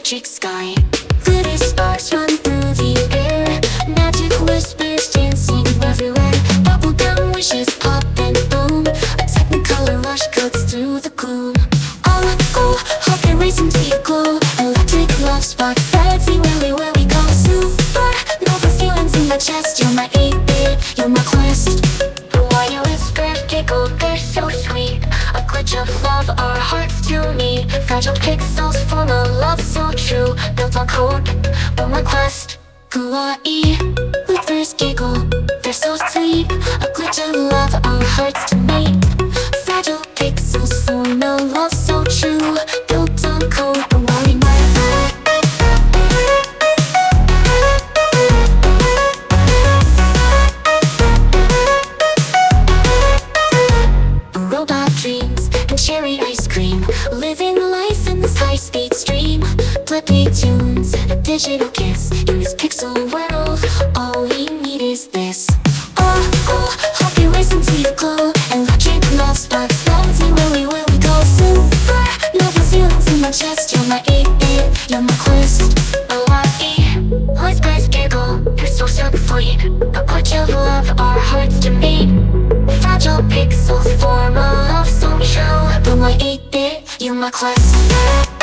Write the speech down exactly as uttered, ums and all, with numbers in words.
electric sky. Glitter sparks run through the air, magic whispers dancing everywhere. Bubblegum wishes pop and boom, a technicolor rush cuts through the gloom. On go, heart racing to your glow, electric love sparks dancing really where we go. Super nova feelings in my chest, you're my eight bit, you're my quest. Why you whisper, giggle, they're so sweet, a glitch of love our hearts do need. Fragile pixels form a love so true, built on code, on my quest. Kawaii, whispers giggle, they're so sweet, a glitch of love our hearts to meet. Fragile pixels form a love so true, built on code, Kawaii. Robot dreams and cherry ice cream, living life in this high-speed stream. Flippy tunes, a digital kiss, in this pixel world, all we need is this. Oh, oh, happy racing to your glow, electric love sparks dancing really where we go. Super nova feelings in my chest, you're my eight bit, you're my quest. Kawaii, whispers giggle, they're so sweet, a glitch of love our hearts to meet. Fragile pixels form a love so true, but my eight bit, you're my quest.